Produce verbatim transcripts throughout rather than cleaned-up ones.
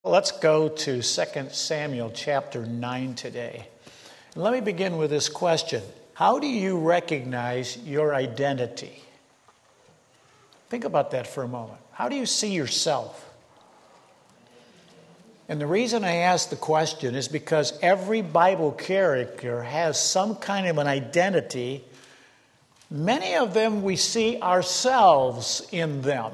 Let's go to Second Samuel chapter nine today. And let me begin with this question. How do you recognize your identity? Think about that for a moment. How do you see yourself? And the reason I ask the question is because every Bible character has some kind of an identity. Many of them we see ourselves in them.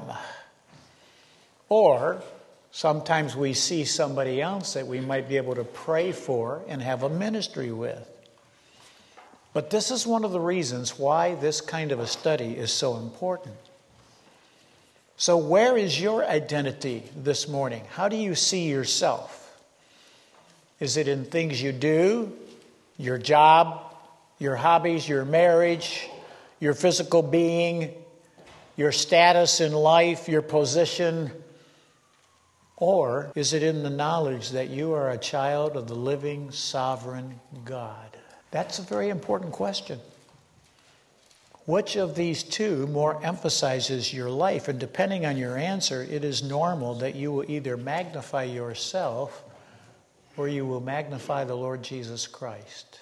Or sometimes we see somebody else that we might be able to pray for and have a ministry with. But this is one of the reasons why this kind of a study is so important. So where is your identity this morning? How do you see yourself? Is it in things you do, your job, your hobbies, your marriage, your physical being, your status in life, your position? Or is it in the knowledge that you are a child of the living, sovereign God? That's a very important question. Which of these two more emphasizes your life? And depending on your answer, it is normal that you will either magnify yourself or you will magnify the Lord Jesus Christ.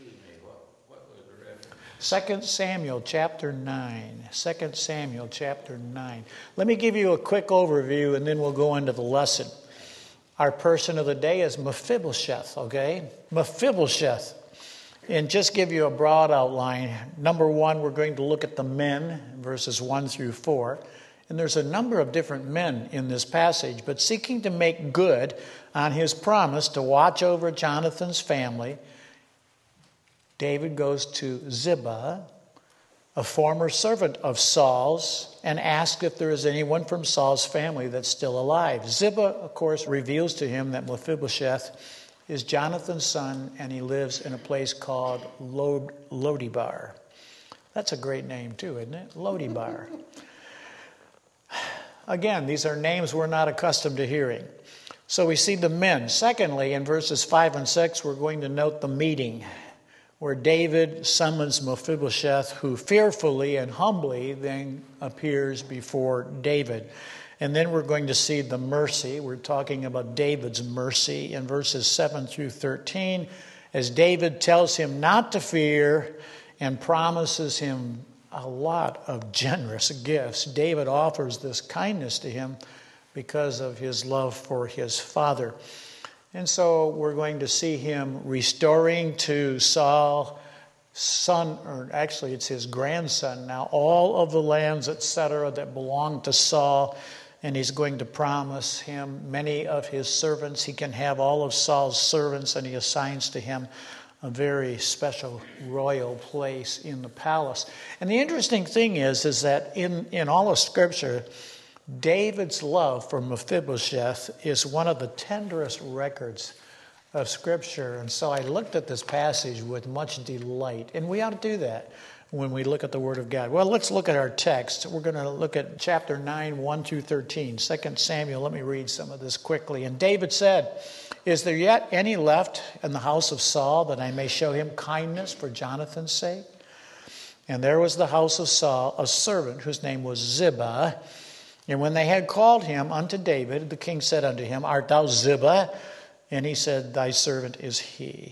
Second Samuel chapter nine. Second Samuel chapter nine. Let me give you a quick overview and then we'll go into the lesson. Our person of the day is Mephibosheth, okay? Mephibosheth. And just give you a broad outline. Number one, we're going to look at the men, verses one through four. And there's a number of different men in this passage, but seeking to make good on his promise to watch over Jonathan's family, David goes to Ziba, a former servant of Saul's, and asks if there is anyone from Saul's family that's still alive. Ziba, of course, reveals to him that Mephibosheth is Jonathan's son, and he lives in a place called Lod- Lodibar. That's a great name too, isn't it? Lodibar. Again, these are names we're not accustomed to hearing. So we see the men. Secondly, in verses five and six, we're going to note the meeting, where David summons Mephibosheth, who fearfully and humbly then appears before David. And then we're going to see the mercy. We're talking about David's mercy in verses seven through thirteen, as David tells him not to fear and promises him a lot of generous gifts. David offers this kindness to him because of his love for his father. And so we're going to see him restoring to Saul, son, or actually it's his grandson now, all of the lands, et cetera, that belong to Saul. And he's going to promise him many of his servants. He can have all of Saul's servants, and he assigns to him a very special royal place in the palace. And the interesting thing is, is that in, in all of Scripture, David's love for Mephibosheth is one of the tenderest records of Scripture. And so I looked at this passage with much delight. And we ought to do that when we look at the Word of God. Well, let's look at our text. We're going to look at chapter nine, one through thirteen. Second Samuel, let me read some of this quickly. And David said, "Is there yet any left in the house of Saul that I may show him kindness for Jonathan's sake?" And there was the house of Saul a servant whose name was Ziba. And when they had called him unto David, the king said unto him, "Art thou Ziba?" And he said, "Thy servant is he."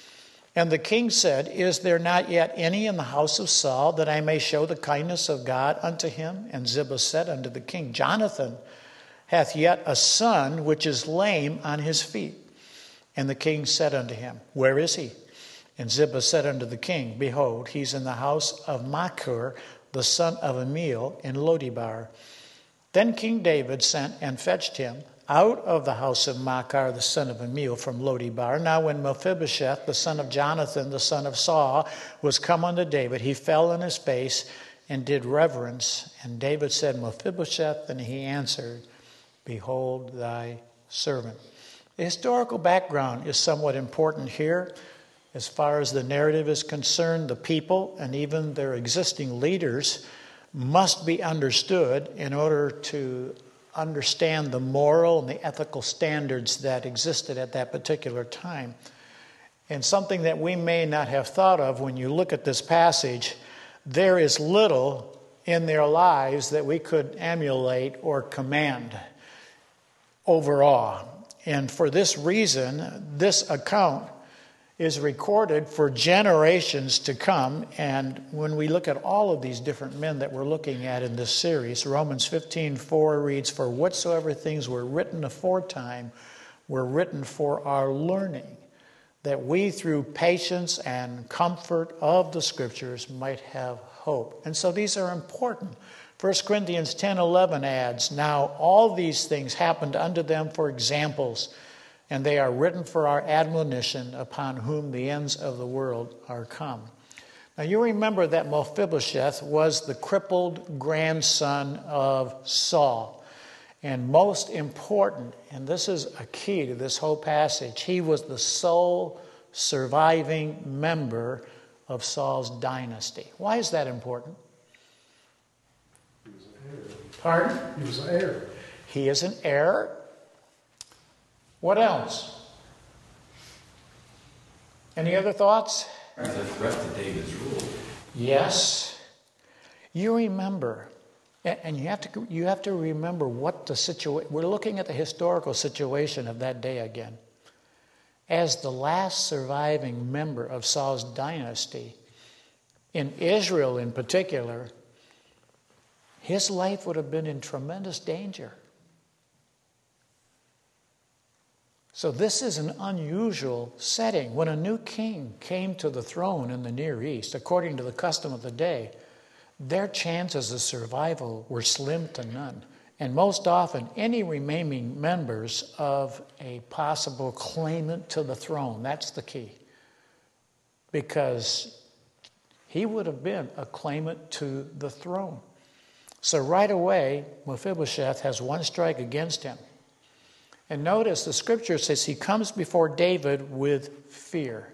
And the king said, "Is there not yet any in the house of Saul, that I may show the kindness of God unto him?" And Ziba said unto the king, "Jonathan hath yet a son which is lame on his feet." And the king said unto him, "Where is he?" And Ziba said unto the king, "Behold, he's in the house of Machir, the son of Amiel, in Lodibar." Then King David sent and fetched him out of the house of Machir, the son of Amiel, from Lodibar. Now when Mephibosheth, the son of Jonathan, the son of Saul, was come unto David, he fell on his face and did reverence. And David said, "Mephibosheth," and he answered, "Behold thy servant." The historical background is somewhat important here. As far as the narrative is concerned, the people and even their existing leaders must be understood in order to understand the moral and the ethical standards that existed at that particular time. And something that we may not have thought of when you look at this passage, there is little in their lives that we could emulate or command overall. And for this reason, this account is recorded for generations to come. And when we look at all of these different men that we're looking at in this series, Romans fifteen four reads, "For whatsoever things were written aforetime were written for our learning, that we through patience and comfort of the Scriptures might have hope." And so these are important. First Corinthians ten eleven adds, "Now all these things happened unto them for examples, and they are written for our admonition, upon whom the ends of the world are come." Now you remember that Mephibosheth was the crippled grandson of Saul. And most important, and this is a key to this whole passage, he was the sole surviving member of Saul's dynasty. Why is that important? He was an heir. Pardon? He was an heir. He is an heir. What else? Any other thoughts? It's a threat to David's rule. Yes. You remember, and you have to you have to remember what the situation. We're looking at the historical situation of that day again. As the last surviving member of Saul's dynasty, in Israel in particular, his life would have been in tremendous danger. So this is an unusual setting. When a new king came to the throne in the Near East, according to the custom of the day, their chances of survival were slim to none. And most often, any remaining members of a possible claimant to the throne, that's the key. Because he would have been a claimant to the throne. So right away, Mephibosheth has one strike against him. And notice the scripture says he comes before David with fear.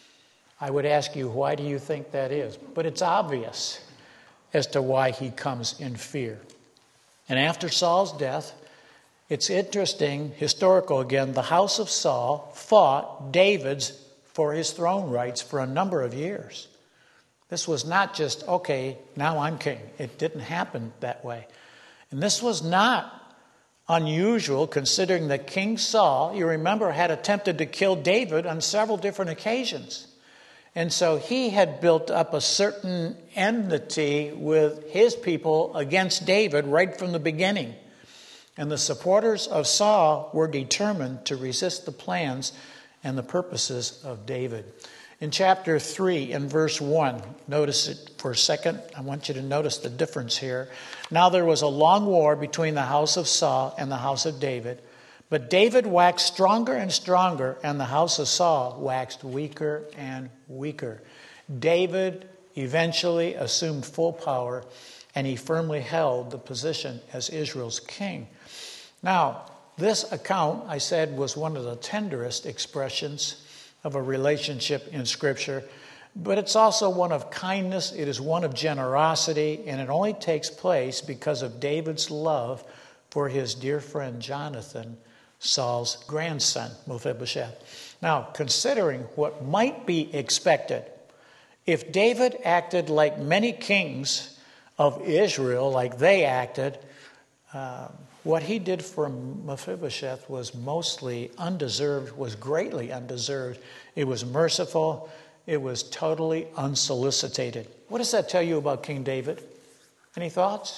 I would ask you, why do you think that is? But it's obvious as to why he comes in fear. And after Saul's death, it's interesting, historical again, the house of Saul fought David's for his throne rights for a number of years. This was not just, okay, now I'm king. It didn't happen that way. And this was not unusual, considering that King Saul, you remember, had attempted to kill David on several different occasions. And so he had built up a certain enmity with his people against David right from the beginning. And the supporters of Saul were determined to resist the plans and the purposes of David. In chapter three, in verse one, notice it for a second. I want you to notice the difference here. Now there was a long war between the house of Saul and the house of David. But David waxed stronger and stronger, and the house of Saul waxed weaker and weaker. David eventually assumed full power, and he firmly held the position as Israel's king. Now, this account, I said, was one of the tenderest expressions of a relationship in Scripture, but it's also one of kindness, it is one of generosity, and it only takes place because of David's love for his dear friend Jonathan, Saul's grandson, Mephibosheth. Now, considering what might be expected, if David acted like many kings of Israel, like they acted, uh, what he did for Mephibosheth was mostly undeserved, was greatly undeserved. It was merciful. It was totally unsolicited. What does that tell you about King David? Any thoughts?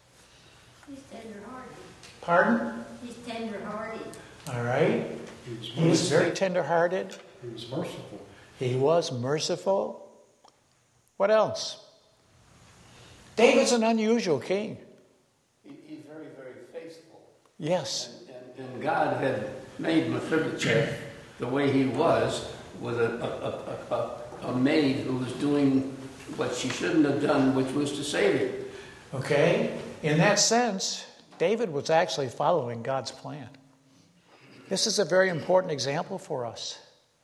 He's tender-hearted. Pardon? He's tender-hearted. All right. He was, He was very tender-hearted. he was merciful. He was merciful. What else? David's an unusual king. He, he's very, very faithful. Yes. And, and, and God had made Mephibosheth the way he was, with a, a, a, a, a maid who was doing what she shouldn't have done, which was to save him. Okay. In that sense, David was actually following God's plan. This is a very important example for us.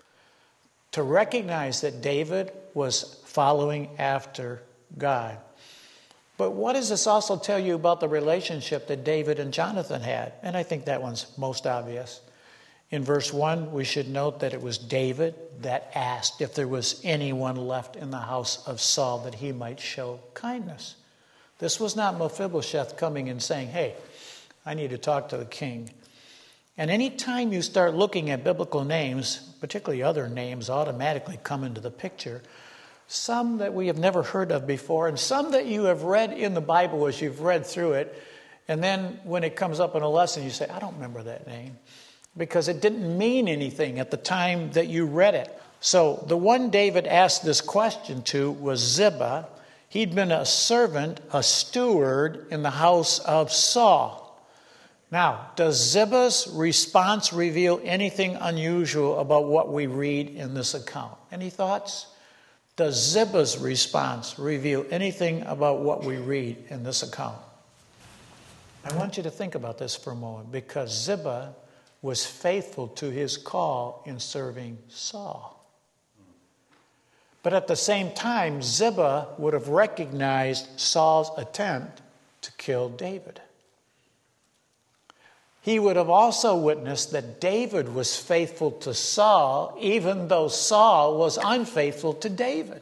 To recognize that David was following after God. But what does this also tell you about the relationship that David and Jonathan had? And I think that one's most obvious. In verse one, we should note that it was David that asked if there was anyone left in the house of Saul that he might show kindness. This was not Mephibosheth coming and saying, hey, I need to talk to the king. And any time you start looking at biblical names, particularly other names automatically come into the picture, some that we have never heard of before, and some that you have read in the Bible as you've read through it, and then when it comes up in a lesson, you say, I don't remember that name, because it didn't mean anything at the time that you read it. So the one David asked this question to was Ziba. He'd been a servant, a steward in the house of Saul. Now, does Ziba's response reveal anything unusual about what we read in this account? Any thoughts? Does Ziba's response reveal anything about what we read in this account? I want you to think about this for a moment, because Ziba was faithful to his call in serving Saul. But at the same time, Ziba would have recognized Saul's attempt to kill David. He would have also witnessed that David was faithful to Saul, even though Saul was unfaithful to David.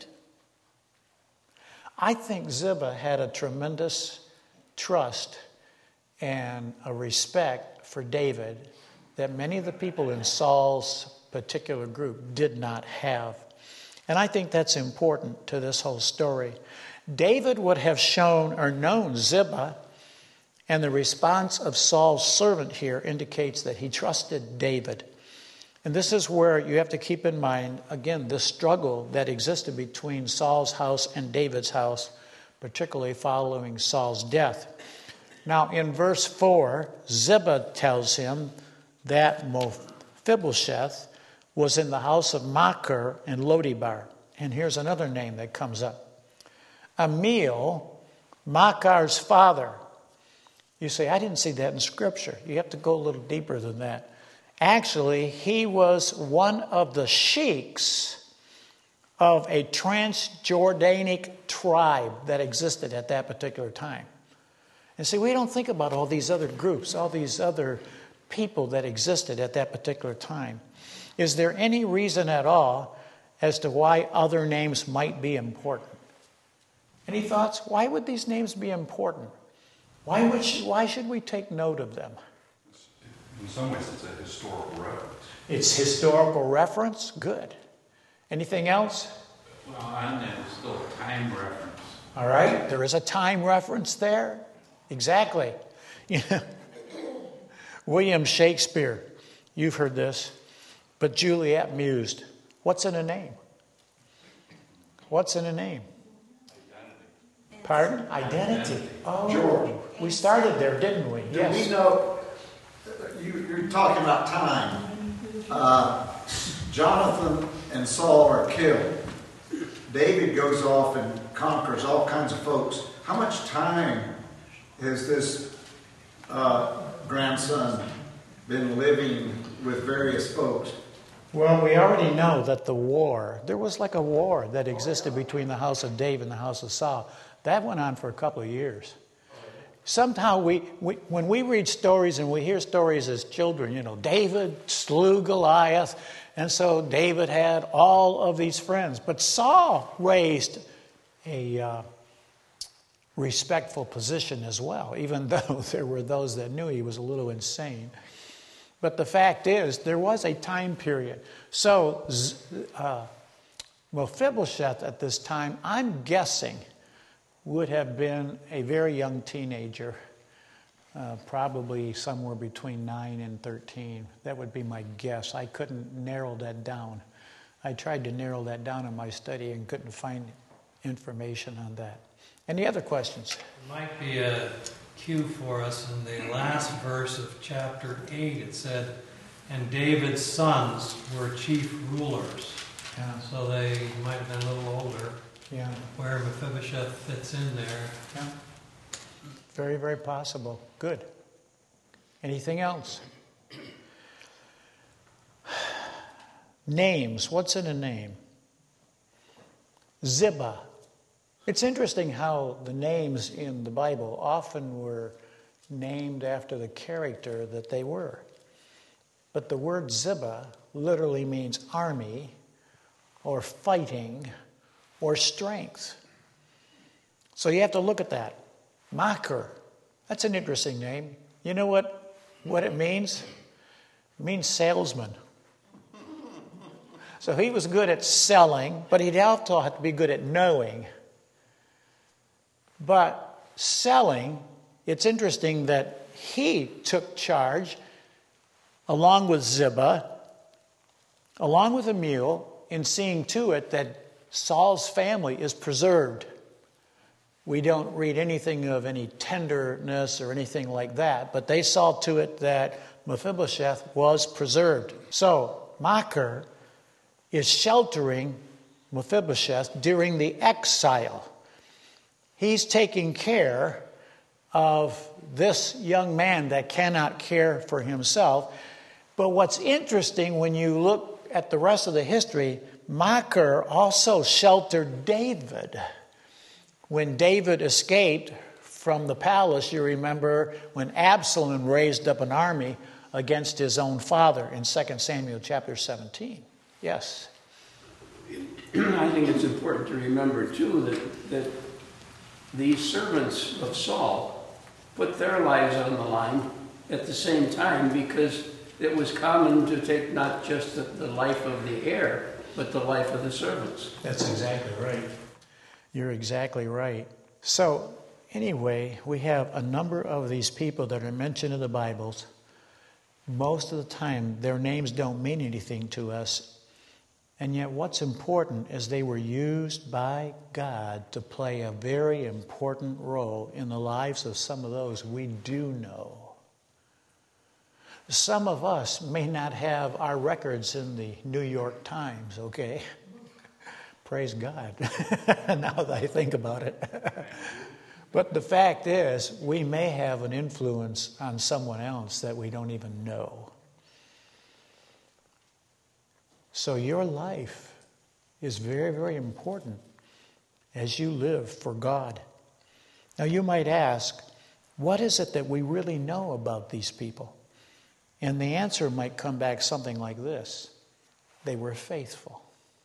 I think Ziba had a tremendous trust and a respect for David that many of the people in Saul's particular group did not have. And I think that's important to this whole story. David would have shown or known Ziba, and the response of Saul's servant here indicates that he trusted David. And this is where you have to keep in mind, again, the struggle that existed between Saul's house and David's house, particularly following Saul's death. Now, in verse four, Ziba tells him that Mephibosheth was in the house of Machir and Lodibar. And here's another name that comes up. Amiel, Machir's father. You say, I didn't see that in Scripture. You have to go a little deeper than that. Actually, he was one of the sheiks of a Transjordanic tribe that existed at that particular time. And see, we don't think about all these other groups, all these other people that existed at that particular time. Is there any reason at all as to why other names might be important? Any thoughts? Why would these names be important? Why would she, why should we take note of them? In some ways, it's a historical reference. It's historical reference? Good. Anything else? Well, and there's still a time reference. All right, there is a time reference there. Exactly. You know, William Shakespeare, you've heard this, but Juliet mused. What's in a name? What's in a name? Pardon? Identity. Oh, George. We started there, didn't we? Do Yes. we know, you, you're talking about time. Uh, Jonathan and Saul are killed. David goes off and conquers all kinds of folks. How much time has this uh, grandson been living with various folks? Well, we already know that the war, there was like a war that existed between the house of David and the house of Saul. That went on for a couple of years. Somehow we, we, when we read stories and we hear stories as children, you know, David slew Goliath, and so David had all of these friends. But Saul raised a uh, respectful position as well, even though there were those that knew he was a little insane. But the fact is, there was a time period. So uh, Mephibosheth at this time, I'm guessing, would have been a very young teenager, uh, probably somewhere between nine and thirteen. That would be my guess. I couldn't narrow that down. I tried to narrow that down in my study and couldn't find information on that. Any other questions? It might be a cue for us in the last verse of chapter eight. It said, and David's sons were chief rulers. Yeah. So they might have been a little older. Yeah. Where Mephibosheth fits in there. Yeah. Very, very possible. Good. Anything else? Names. What's in a name? Ziba. It's interesting how the names in the Bible often were named after the character that they were. But the word Ziba literally means army or fighting or strength. So you have to look at that. Machir. That's an interesting name. You know what, what it means? It means salesman. So he was good at selling, but he'd also have to be good at knowing. But selling, it's interesting that he took charge along with Ziba, along with a mule, in seeing to it that Saul's family is preserved. We don't read anything of any tenderness or anything like that, but they saw to it that Mephibosheth was preserved. So Machir is sheltering Mephibosheth during the exile. He's taking care of this young man that cannot care for himself. But what's interesting when you look at the rest of the history, Machir also sheltered David. When David escaped from the palace, you remember when Absalom raised up an army against his own father in Second Samuel chapter seventeen. Yes. I think it's important to remember, too, that, that these servants of Saul put their lives on the line at the same time, because it was common to take not just the, the life of the heir, but the life of the servants. That's exactly right. You're exactly right. So, anyway, we have a number of these people that are mentioned in the Bibles. Most of the time, their names don't mean anything to us. And yet what's important is they were used by God to play a very important role in the lives of some of those we do know. Some of us may not have our records in the New York Times, okay? Praise God, now that I think about it. But the fact is, we may have an influence on someone else that we don't even know. So your life is very, very important as you live for God. Now you might ask, what is it that we really know about these people? And the answer might come back something like this: they were faithful.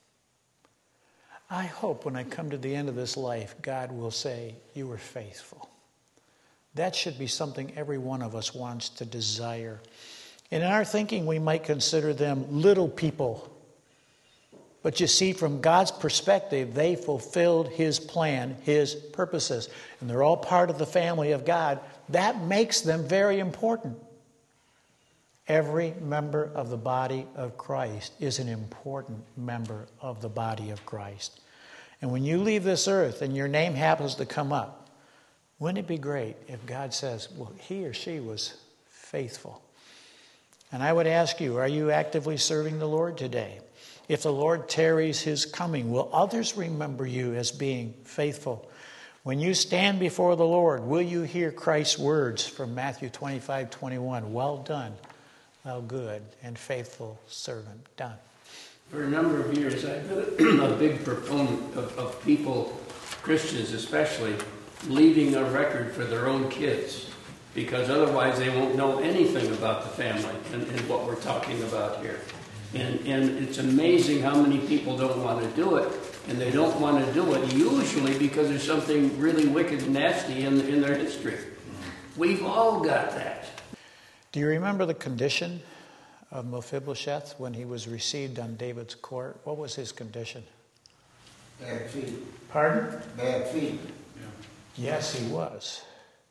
I hope when I come to the end of this life, God will say, you were faithful. That should be something every one of us wants to desire. And in our thinking, we might consider them little people. But you see, from God's perspective, they fulfilled His plan, His purposes. And they're all part of the family of God. That makes them very important. Every member of the body of Christ is an important member of the body of Christ. And when you leave this earth and your name happens to come up, wouldn't it be great if God says, well, he or she was faithful? And I would ask you, are you actively serving the Lord today? If the Lord tarries His coming, will others remember you as being faithful? When you stand before the Lord, will you hear Christ's words from Matthew twenty-five twenty-one? Well done, thou good and faithful servant. Done. For a number of years, I've been a big proponent of, of people, Christians especially, leaving a record for their own kids, because otherwise they won't know anything about the family and, and what we're talking about here. And, and it's amazing how many people don't want to do it, and they don't want to do it usually because there's something really wicked and nasty in, in their history. We've all got that. Do you remember the condition of Mephibosheth when he was received on David's court? What was his condition? Bad feet. Pardon? Bad feet. Yes, he was.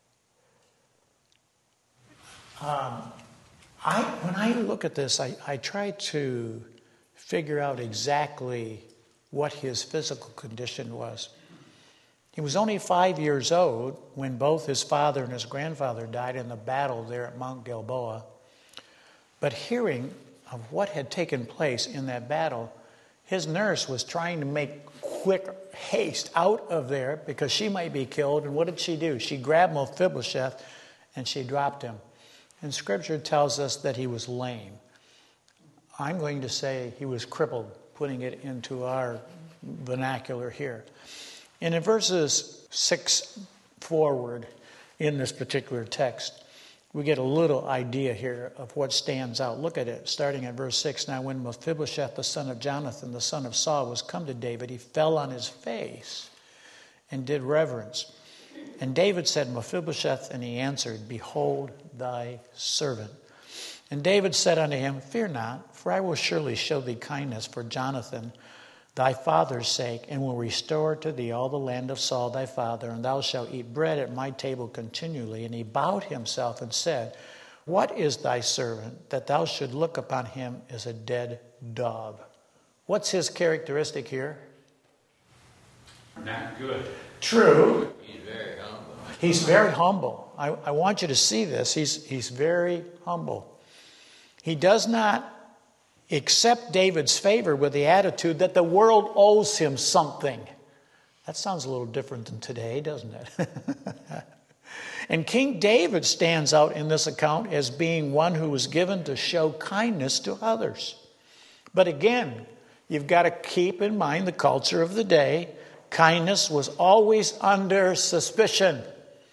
Um, I, when I look at this, I, I try to figure out exactly what his physical condition was. He was only five years old when both his father and his grandfather died in the battle there at Mount Gilboa. But hearing of what had taken place in that battle, his nurse was trying to make quick haste out of there because she might be killed. And what did she do? She grabbed Mephibosheth and she dropped him. And Scripture tells us that he was lame. I'm going to say he was crippled, putting it into our vernacular here. And in verses six forward in this particular text, we get a little idea here of what stands out. Look at it, starting at verse six. Now when Mephibosheth, the son of Jonathan, the son of Saul, was come to David, he fell on his face and did reverence. And David said, Mephibosheth, and he answered, Behold thy servant. And David said unto him, Fear not, for I will surely show thee kindness for Jonathan, thy father's sake, and will restore to thee all the land of Saul thy father, and thou shalt eat bread at my table continually. And he bowed himself and said, What is thy servant, that thou should look upon him as a dead dog? What's his characteristic here? Not good. True. He's very humble. He's very humble. I, I want you to see this. He's, he's very humble. He does not accept David's favor with the attitude that the world owes him something. That sounds a little different than today, doesn't it? And King David stands out in this account as being one who was given to show kindness to others. But again, you've got to keep in mind the culture of the day. Kindness was always under suspicion.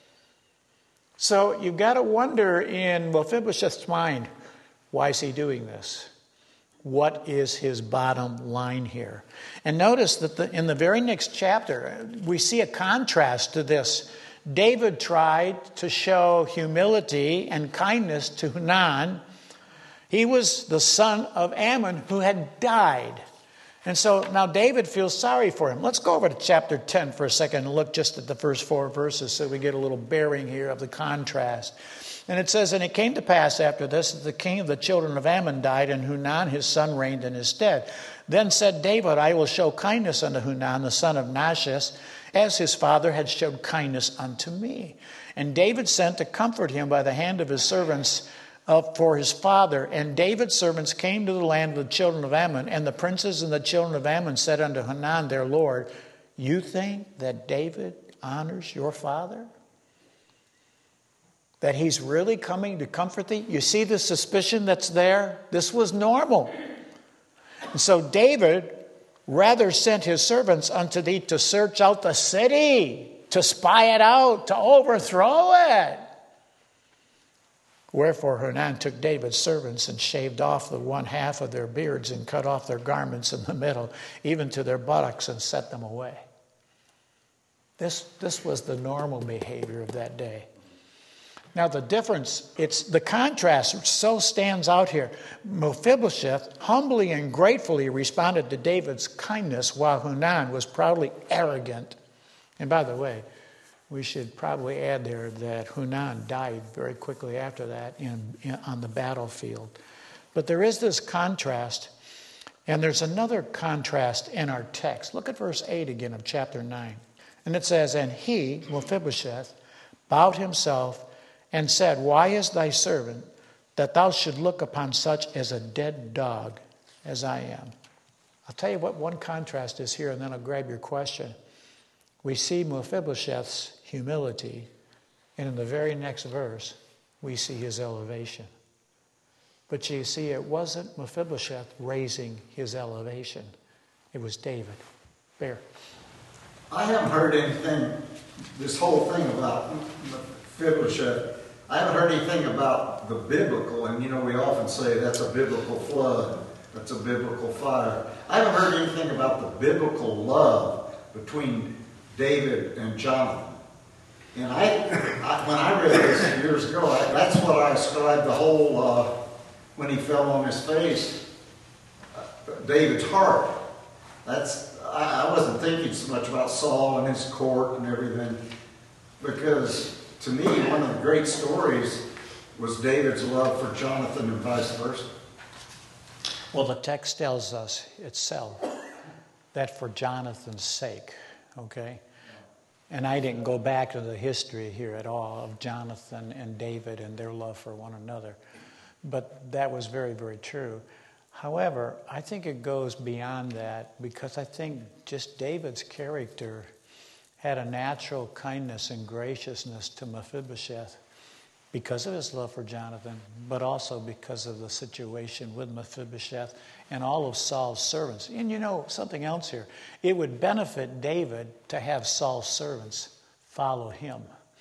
So you've got to wonder in Mephibosheth's mind, why is he doing this? What is his bottom line here? And notice that the, in the very next chapter, we see a contrast to this. David tried to show humility and kindness to Hunan. He was the son of Ammon who had died. And so now David feels sorry for him. Let's go over to chapter ten for a second and look just at the first four verses so we get a little bearing here of the contrast. And it says, And it came to pass after this that the king of the children of Ammon died, and Hunan his son reigned in his stead. Then said David, I will show kindness unto Hunan the son of Nahash, as his father had showed kindness unto me. And David sent to comfort him by the hand of his servants uh, for his father. And David's servants came to the land of the children of Ammon, and the princes and the children of Ammon said unto Hunan their lord, You think that David honors your father? That he's really coming to comfort thee? You see the suspicion that's there? This was normal. And so David rather sent his servants unto thee to search out the city, to spy it out, to overthrow it. Wherefore Hunan took David's servants and shaved off the one half of their beards and cut off their garments in the middle, even to their buttocks, and set them away. This, this was the normal behavior of that day. Now the difference, it's the contrast so stands out here. Mephibosheth humbly and gratefully responded to David's kindness, while Hunan was proudly arrogant. And by the way, we should probably add there that Hunan died very quickly after that in, in, on the battlefield. But there is this contrast, and there's another contrast in our text. Look at verse eight again of chapter nine. And it says, And he, Mephibosheth, bowed himself and said, Why is thy servant, that thou should look upon such as a dead dog as I am? I'll tell you what one contrast is here, and then I'll grab your question. We see Mephibosheth's humility, and in the very next verse, we see his elevation. But you see, it wasn't Mephibosheth raising his elevation. It was David. Bear. I haven't heard anything, this whole thing about Mephibosheth, I haven't heard anything about the biblical, and you know, we often say that's a biblical flood, that's a biblical fire. I haven't heard anything about the biblical love between David and Jonathan. And I, I when I read this years ago, I, that's what I ascribed the whole, uh, when he fell on his face, uh, David's heart. That's, I, I wasn't thinking so much about Saul and his court and everything, because to me, one of the great stories was David's love for Jonathan and vice versa. Well, the text tells us itself that for Jonathan's sake, okay? And I didn't go back to the history here at all of Jonathan and David and their love for one another. But that was very, very true. However, I think it goes beyond that, because I think just David's character had a natural kindness and graciousness to Mephibosheth because of his love for Jonathan, but also because of the situation with Mephibosheth and all of Saul's servants. And you know something else here. It would benefit David to have Saul's servants follow him.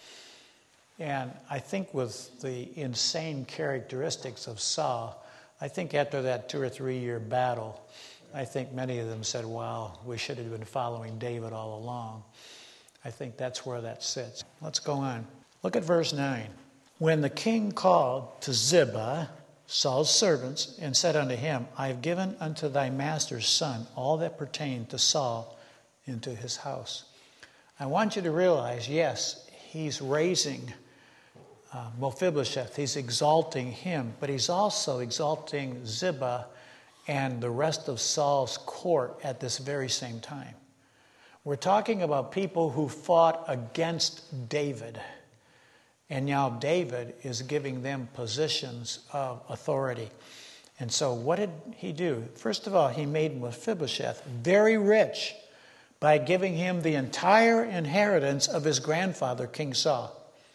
And I think with the insane characteristics of Saul, I think after that two or three year battle, I think many of them said, wow, we should have been following David all along. I think that's where that sits. Let's go on. Look at verse nine. When the king called to Ziba, Saul's servants, and said unto him, I have given unto thy master's son all that pertained to Saul into his house. I want you to realize, yes, he's raising uh, Mephibosheth. He's exalting him, but he's also exalting Ziba and the rest of Saul's court at this very same time. We're talking about people who fought against David. And now David is giving them positions of authority. And so what did he do? First of all, he made Mephibosheth very rich by giving him the entire inheritance of his grandfather, King Saul.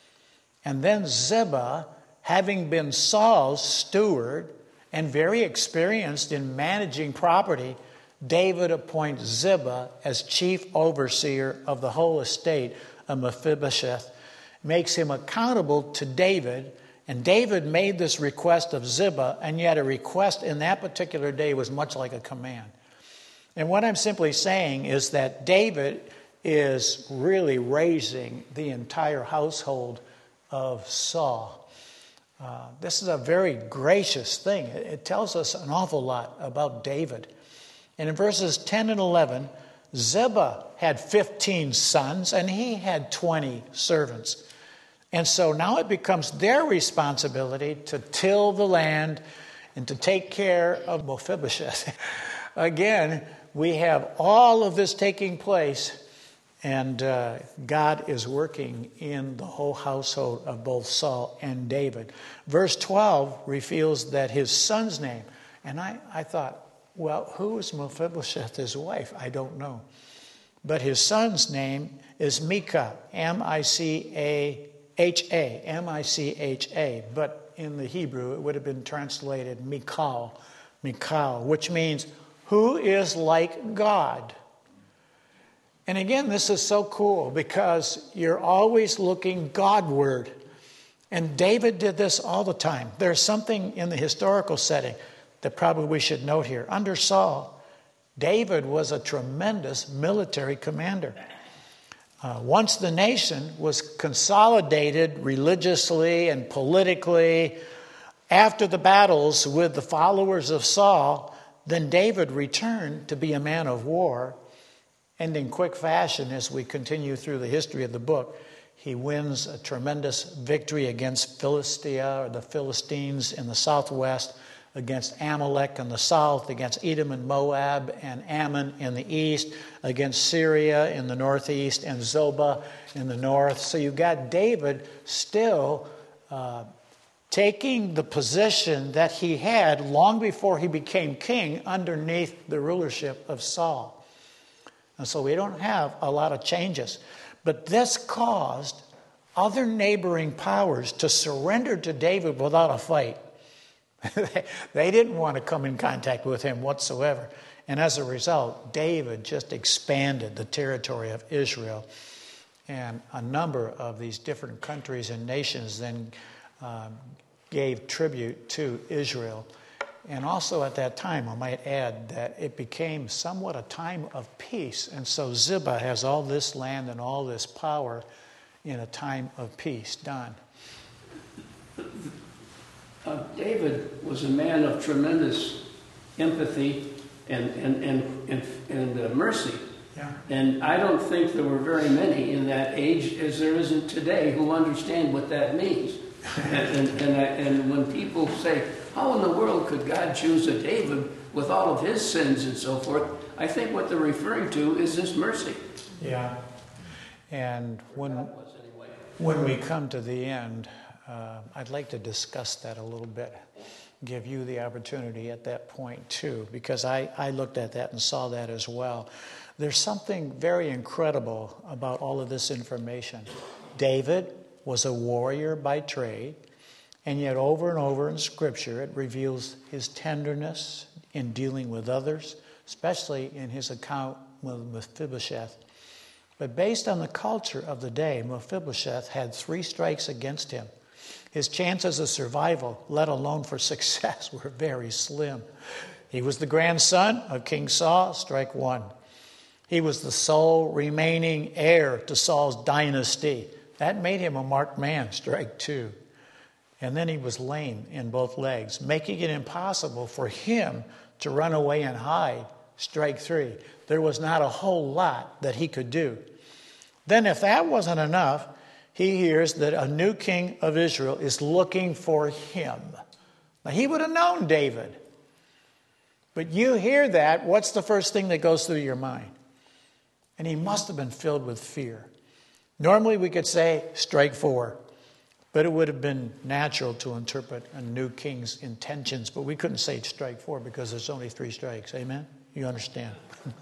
And then Ziba, having been Saul's steward and very experienced in managing property, David appoints Ziba as chief overseer of the whole estate of Mephibosheth, makes him accountable to David, and David made this request of Ziba, and yet a request in that particular day was much like a command. And what I'm simply saying is that David is really raising the entire household of Saul. Uh, this is a very gracious thing. It, it tells us an awful lot about David. And in verses ten and eleven, Ziba had fifteen sons, and he had twenty servants. And so now it becomes their responsibility to till the land and to take care of Mephibosheth. Again, we have all of this taking place, and uh, God is working in the whole household of both Saul and David. Verse twelve reveals that his son's name, and I, I thought, well, who is Mephibosheth, his wife? I don't know. But his son's name is Micah, M I C A H A, M I C H A. But in the Hebrew, it would have been translated Michal, Michal, which means, who is like God? And again, this is so cool because you're always looking Godward. And David did this all the time. There's something in the historical setting that probably we should note here. Under Saul, David was a tremendous military commander. Uh, once the nation was consolidated religiously and politically, after the battles with the followers of Saul, then David returned to be a man of war. And in quick fashion, as we continue through the history of the book, he wins a tremendous victory against Philistia, or the Philistines in the southwest, against Amalek in the south, against Edom and Moab and Ammon in the east, against Syria in the northeast, and Zobah in the north. So you've got David still uh, taking the position that he had long before he became king underneath the rulership of Saul. And so we don't have a lot of changes. But this caused other neighboring powers to surrender to David without a fight. They didn't want to come in contact with him whatsoever. And as a result, David just expanded the territory of Israel. And a number of these different countries and nations then um, gave tribute to Israel. And also at that time, I might add that it became somewhat a time of peace. And so Ziba has all this land and all this power in a time of peace. Don. Uh, David was a man of tremendous empathy and and and and, and uh, mercy. Yeah. And I don't think there were very many in that age, as there isn't today, who understand what that means. and and and, I, and when people say, "How in the world could God choose a David with all of his sins and so forth?" I think what they're referring to is this mercy. Yeah. And when when we come to the end, Uh, I'd like to discuss that a little bit, give you the opportunity at that point too, because I, I looked at that and saw that as well. There's something very incredible about all of this information. David was a warrior by trade, and yet over and over in Scripture it reveals his tenderness in dealing with others, especially in his account with Mephibosheth. But based on the culture of the day, Mephibosheth had three strikes against him. His chances of survival, let alone for success, were very slim. He was the grandson of King Saul, strike one. He was the sole remaining heir to Saul's dynasty. That made him a marked man, strike two. And then he was lame in both legs, making it impossible for him to run away and hide. Strike three. There was not a whole lot that he could do. Then if that wasn't enough, he hears that a new king of Israel is looking for him. Now, he would have known David. But you hear that, what's the first thing that goes through your mind? And he must have been filled with fear. Normally we could say, strike four. But it would have been natural to interpret a new king's intentions. But we couldn't say strike four because there's only three strikes. Amen? You understand?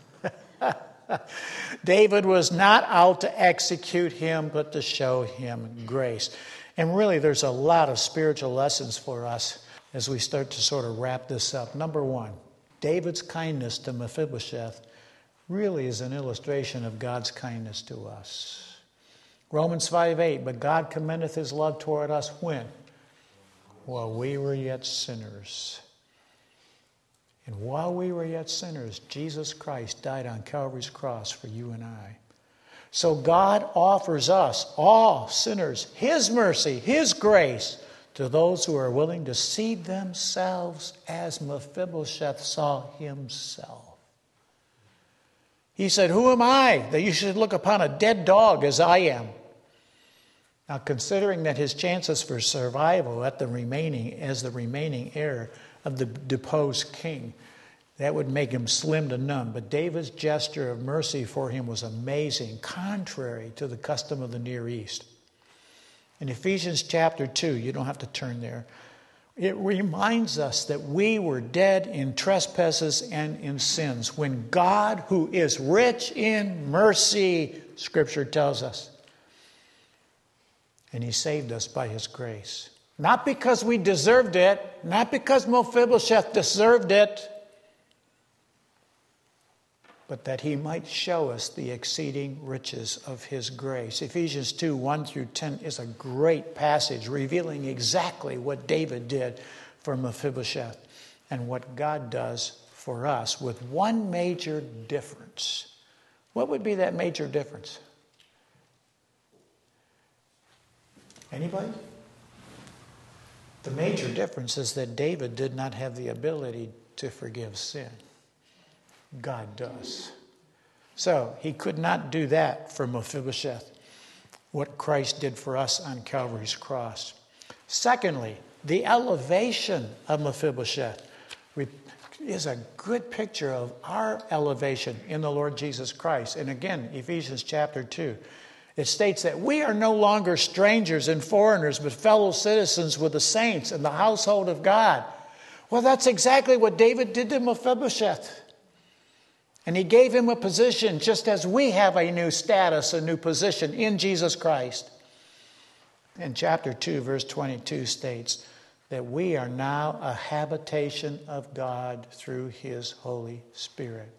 David was not out to execute him, but to show him grace. And really, there's a lot of spiritual lessons for us as we start to sort of wrap this up. Number one, David's kindness to Mephibosheth really is an illustration of God's kindness to us. Romans five eight, but God commendeth his love toward us when? While we were yet sinners. And while we were yet sinners, Jesus Christ died on Calvary's cross for you and I. So God offers us, all sinners, his mercy, his grace to those who are willing to see themselves as Mephibosheth saw himself. He said, who am I that you should look upon a dead dog as I am? Now, considering that his chances for survival at the remaining, as the remaining heir of the deposed king, that would make him slim to none. But David's gesture of mercy for him was amazing, contrary to the custom of the Near East. In Ephesians chapter two, you don't have to turn there, it reminds us that we were dead in trespasses and in sins when God, who is rich in mercy, Scripture tells us, and he saved us by his grace. Not because we deserved it, not because Mephibosheth deserved it, but that he might show us the exceeding riches of his grace. Ephesians two, one through ten is a great passage revealing exactly what David did for Mephibosheth and what God does for us with one major difference. What would be that major difference? Anybody? The major difference is that David did not have the ability to forgive sin. God does. So he could not do that for Mephibosheth, what Christ did for us on Calvary's cross. Secondly, the elevation of Mephibosheth is a good picture of our elevation in the Lord Jesus Christ. And again, Ephesians chapter two. It states that we are no longer strangers and foreigners, but fellow citizens with the saints in the household of God. Well, that's exactly what David did to Mephibosheth. And he gave him a position just as we have a new status, a new position in Jesus Christ. And chapter two, verse twenty-two states that we are now a habitation of God through his Holy Spirit.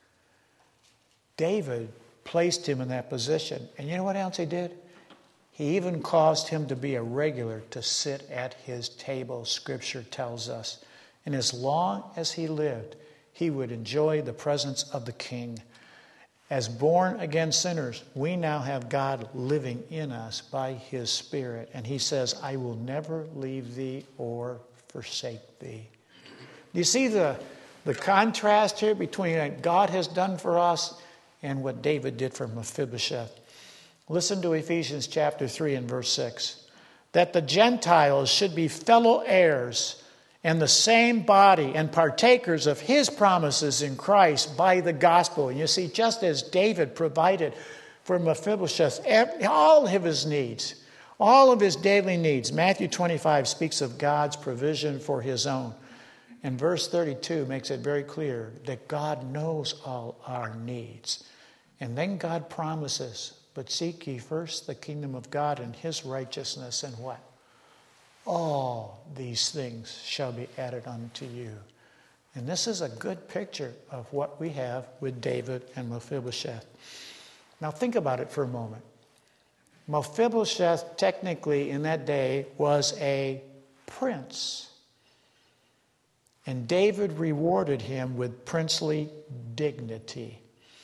David placed him in that position. And you know what else he did? He even caused him to be a regular to sit at his table, Scripture tells us. And as long as he lived, he would enjoy the presence of the King. As born-again sinners, we now have God living in us by his Spirit. And he says, I will never leave thee or forsake thee. Do you see the, the contrast here between what God has done for us and what David did for Mephibosheth? Listen to Ephesians chapter three and verse six. That the Gentiles should be fellow heirs and the same body and partakers of his promises in Christ by the gospel. And you see, just as David provided for Mephibosheth all of his needs, all of his daily needs, Matthew twenty-five speaks of God's provision for his own. And verse thirty-two makes it very clear that God knows all our needs. And then God promises, but seek ye first the kingdom of God and his righteousness, and what? All these things shall be added unto you. And this is a good picture of what we have with David and Mephibosheth. Now think about it for a moment. Mephibosheth technically in that day was a prince. And David rewarded him with princely dignity.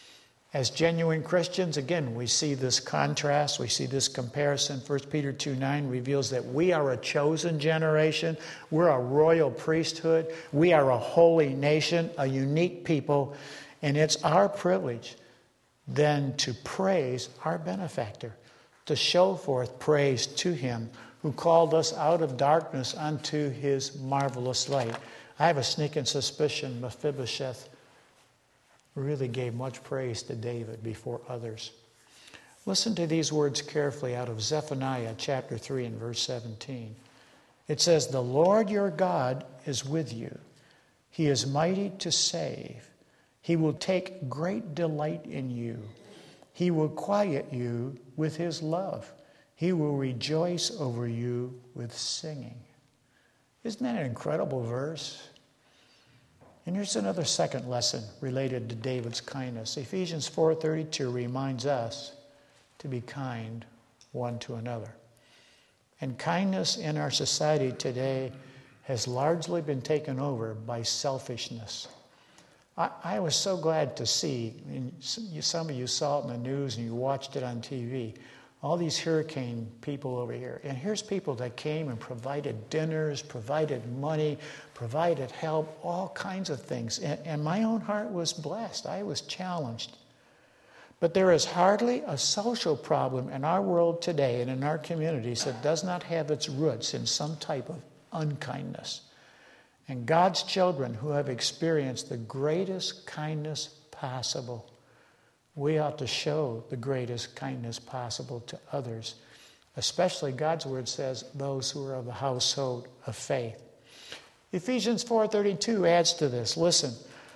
As genuine Christians, again, we see this contrast, we see this comparison. First Peter two nine reveals that we are a chosen generation, we're a royal priesthood, we are a holy nation, a unique people, and it's our privilege then to praise our benefactor, to show forth praise to him who called us out of darkness unto his marvelous light. I have a sneaking suspicion Mephibosheth really gave much praise to David before others. Listen to these words carefully out of Zephaniah chapter three and verse seventeen. It says, "The Lord your God is with you. He is mighty to save. He will take great delight in you. He will quiet you with his love. He will rejoice over you with singing." Isn't that an incredible verse? And here's another second lesson related to David's kindness. Ephesians four thirty-two reminds us to be kind one to another. And kindness in our society today has largely been taken over by selfishness. I, I was so glad to see, and some of you saw it in the news and you watched it on T V, all these hurricane people over here. And here's people that came and provided dinners, provided money, provided help, all kinds of things. And, and my own heart was blessed. I was challenged. But there is hardly a social problem in our world today and in our communities that does not have its roots in some type of unkindness. And God's children who have experienced the greatest kindness possible, we ought to show the greatest kindness possible to others, especially, God's word says, those who are of the household of faith. Ephesians four thirty-two adds to this. Listen,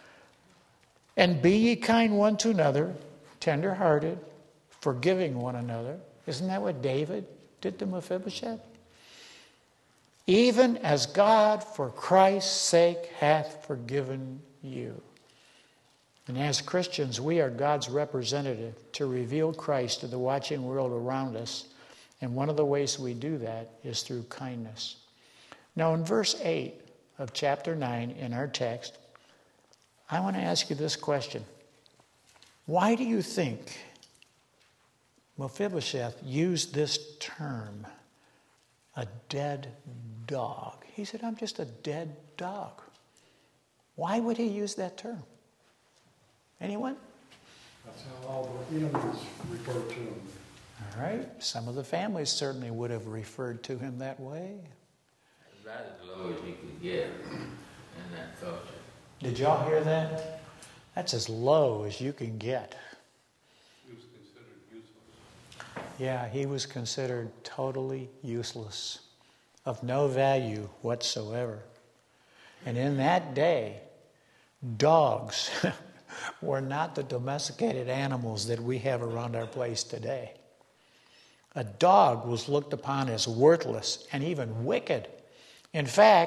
"And be ye kind one to another, tender-hearted, forgiving one another." Isn't that what David did to Mephibosheth? "Even as God for Christ's sake hath forgiven you." And as Christians, we are God's representative to reveal Christ to the watching world around us. And one of the ways we do that is through kindness. Now in verse eight of chapter nine in our text, I want to ask you this question. Why do you think Mephibosheth used this term, a dead dog? He said, "I'm just a dead dog." Why would he use that term? Anyone? That's how all the enemies refer to him. All right. Some of the families certainly would have referred to him that way. About as low as he could get in that culture. Did y'all hear that? That's as low as you can get. He was considered useless. Yeah, he was considered totally useless, of no value whatsoever. And in that day, dogs were not the domesticated animals that we have around our place today. A dog was looked upon as worthless and even wicked. In fact,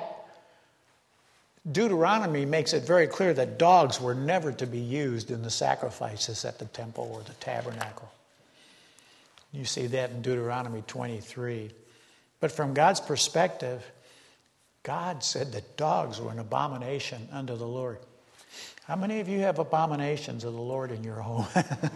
Deuteronomy makes it very clear that dogs were never to be used in the sacrifices at the temple or the tabernacle. You see that in Deuteronomy twenty-three. But from God's perspective, God said that dogs were an abomination unto the Lord. How many of you have abominations of the Lord in your home?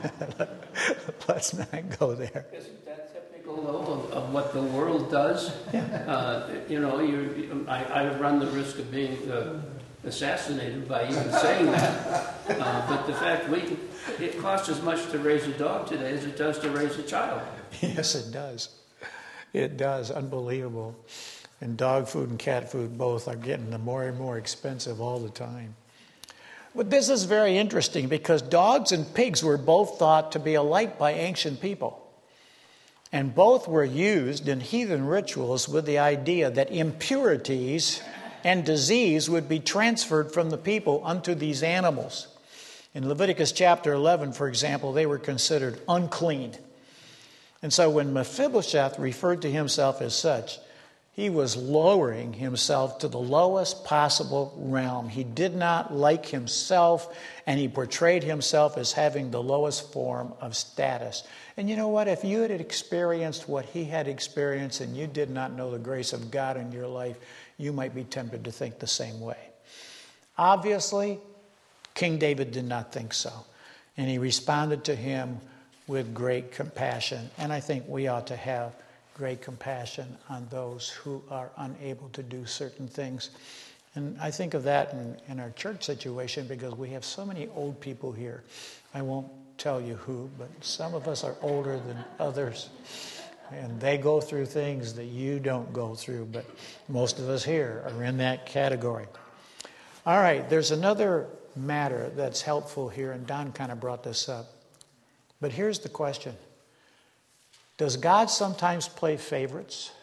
Let's not go there. Isn't that typical of, of what the world does? Yeah. Uh, you know, you, I, I run the risk of being uh, assassinated by even saying that. Uh, but the fact we it costs as much to raise a dog today as it does to raise a child. Yes, it does. It does. Unbelievable. And dog food and cat food both are getting more and more expensive all the time. But this is very interesting because dogs and pigs were both thought to be alike by ancient people. And both were used in heathen rituals with the idea that impurities and disease would be transferred from the people unto these animals. In Leviticus chapter eleven, for example, they were considered unclean. And so when Mephibosheth referred to himself as such, he was lowering himself to the lowest possible realm. He did not like himself, and he portrayed himself as having the lowest form of status. And you know what? If you had experienced what he had experienced and you did not know the grace of God in your life, you might be tempted to think the same way. Obviously, King David did not think so. And he responded to him with great compassion. And I think we ought to have great compassion on those who are unable to do certain things. And I think of that in, in our church situation because we have so many old people here. I won't tell you who, but some of us are older than others. And they go through things that you don't go through, but most of us here are in that category. All right, there's another matter that's helpful here, and Don kind of brought this up. But here's the question. Does God sometimes play favorites?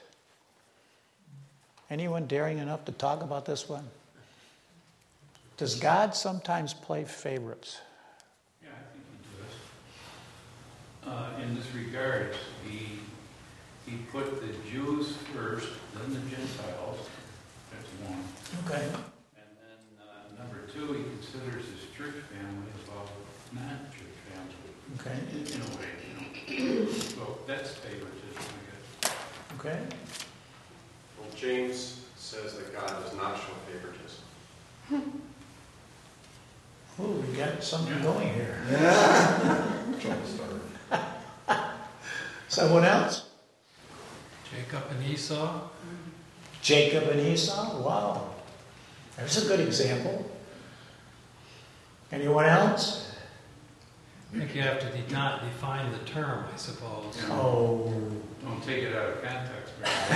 Anyone daring enough to talk about this one? Does God sometimes play favorites? Yeah, I think he does. Uh, in this regard, he, he put the Jews first, then the Gentiles. That's one. Okay. And then uh, number two, he considers his church family above non-church family. Okay. In, in a way, you know. So that's favoritism, I guess. Okay. Well, James says that God does not show favoritism. Ooh, we got something going here. Someone else? Jacob and Esau. Jacob and Esau? Wow. There's a good example. Anyone else? I think you have to de- not define the term, I suppose. Oh. Don't take it out of context,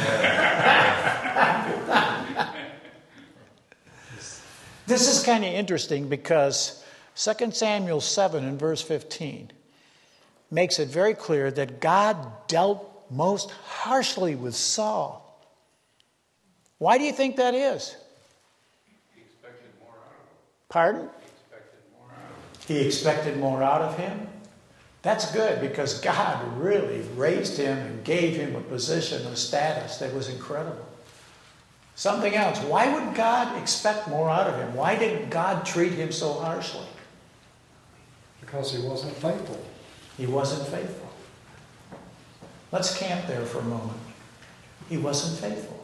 This is kind of interesting because Second Samuel seven and verse fifteen makes it very clear that God dealt most harshly with Saul. Why do you think that is? He expected more out of him. Pardon? He expected more out of him. He expected more out of him? That's good because God really raised him and gave him a position, a status that was incredible. Something else. Why would God expect more out of him? Why did God treat him so harshly? Because he wasn't faithful. He wasn't faithful. Let's camp there for a moment. He wasn't faithful.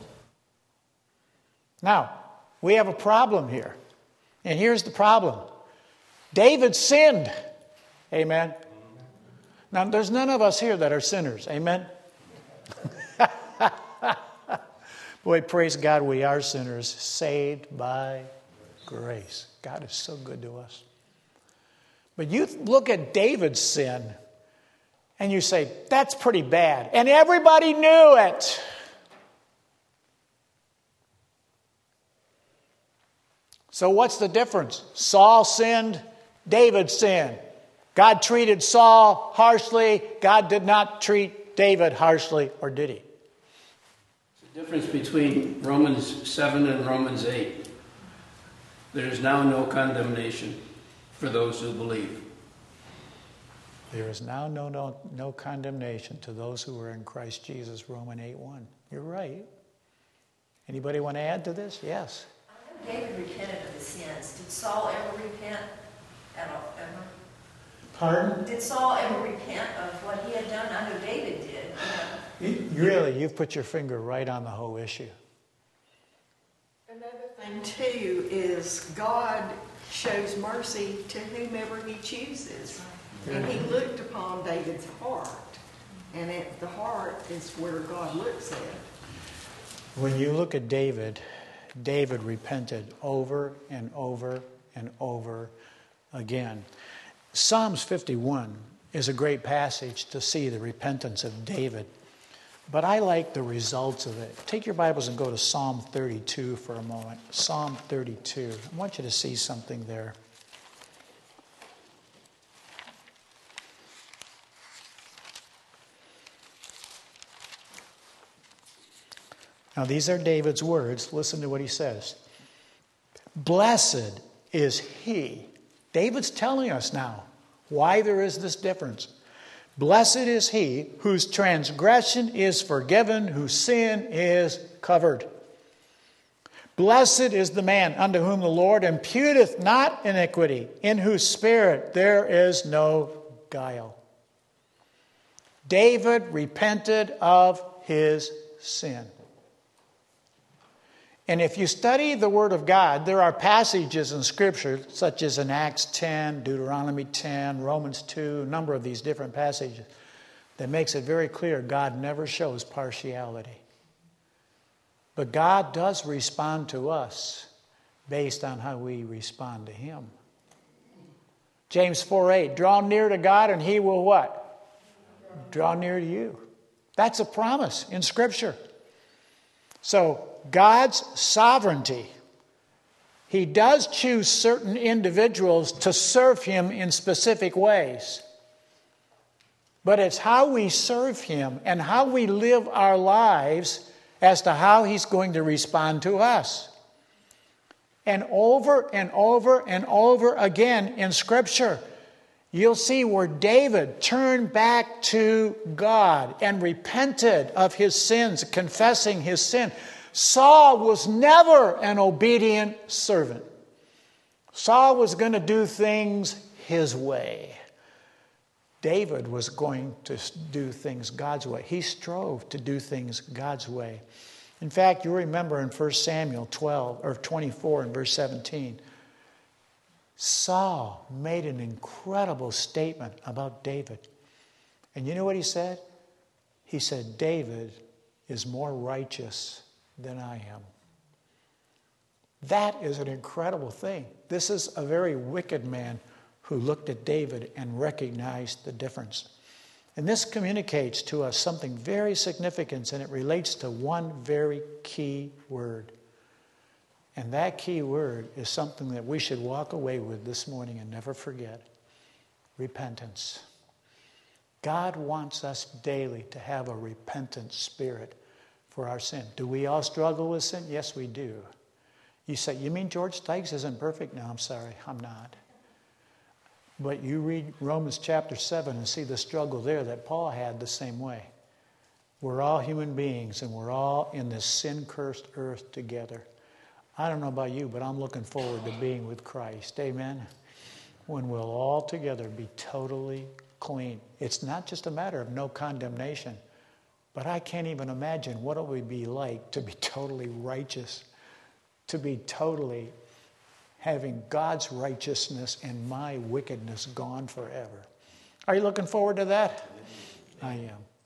Now, we have a problem here. And here's the problem. David sinned. Amen. Now, there's none of us here that are sinners. Amen. Boy, praise God, we are sinners, saved by grace. God is so good to us. But you look at David's sin, and you say, that's pretty bad. And everybody knew it. So what's the difference? Saul sinned, David sinned. God treated Saul harshly. God did not treat David harshly, or did he? The difference between Romans seven and Romans eight. There is now no condemnation for those who believe. There is now no, no, no condemnation to those who are in Christ Jesus, Romans eight one. You're right. Anybody want to add to this? Yes. I know David repented of his sins. Did Saul ever repent at all? Ever? Pardon? Did Saul ever repent of what he had done? I know David did. You know. You, really, you've put your finger right on the whole issue. Another thing, too, is God shows mercy to whomever he chooses. And he looked upon David's heart. And it, the heart is where God looks at. When you look at David, David repented over and over and over again. Psalms fifty-one is a great passage to see the repentance of David. But I like the results of it. Take your Bibles and go to Psalm thirty-two for a moment. Psalm thirty-two. I want you to see something there. Now, these are David's words. Listen to what he says. Blessed is he. David's telling us now why there is this difference. Blessed is he whose transgression is forgiven, whose sin is covered. Blessed is the man unto whom the Lord imputeth not iniquity, in whose spirit there is no guile. David repented of his sin. And if you study the Word of God, there are passages in Scripture, such as in Acts ten, Deuteronomy ten, Romans two, a number of these different passages, that makes it very clear God never shows partiality. But God does respond to us based on how we respond to Him. James four eight, draw near to God and He will what? Draw near to you. That's a promise in Scripture. So, God's sovereignty. He does choose certain individuals to serve Him in specific ways. But it's how we serve Him and how we live our lives as to how He's going to respond to us. And over and over and over again in Scripture, you'll see where David turned back to God and repented of his sins, confessing his sin. Saul was never an obedient servant. Saul was going to do things his way. David was going to do things God's way. He strove to do things God's way. In fact, you remember in First Samuel twelve or twenty-four and verse seventeen, Saul made an incredible statement about David. And you know what he said? He said, David is more righteous than I am. That is an incredible thing. This is a very wicked man who looked at David and recognized the difference. And this communicates to us something very significant, and it relates to one very key word. And that key word is something that we should walk away with this morning and never forget. Repentance. God wants us daily to have a repentant spirit for our sin. Do we all struggle with sin? Yes, we do. You say, you mean George Stikes isn't perfect? No, I'm sorry, I'm not. But you read Romans chapter seven and see the struggle there that Paul had the same way. We're all human beings and we're all in this sin-cursed earth together. I don't know about you, but I'm looking forward to being with Christ. Amen? When we'll all together be totally clean. It's not just a matter of no condemnation, but I can't even imagine what it would be like to be totally righteous, to be totally having God's righteousness and my wickedness gone forever. Are you looking forward to that? I am.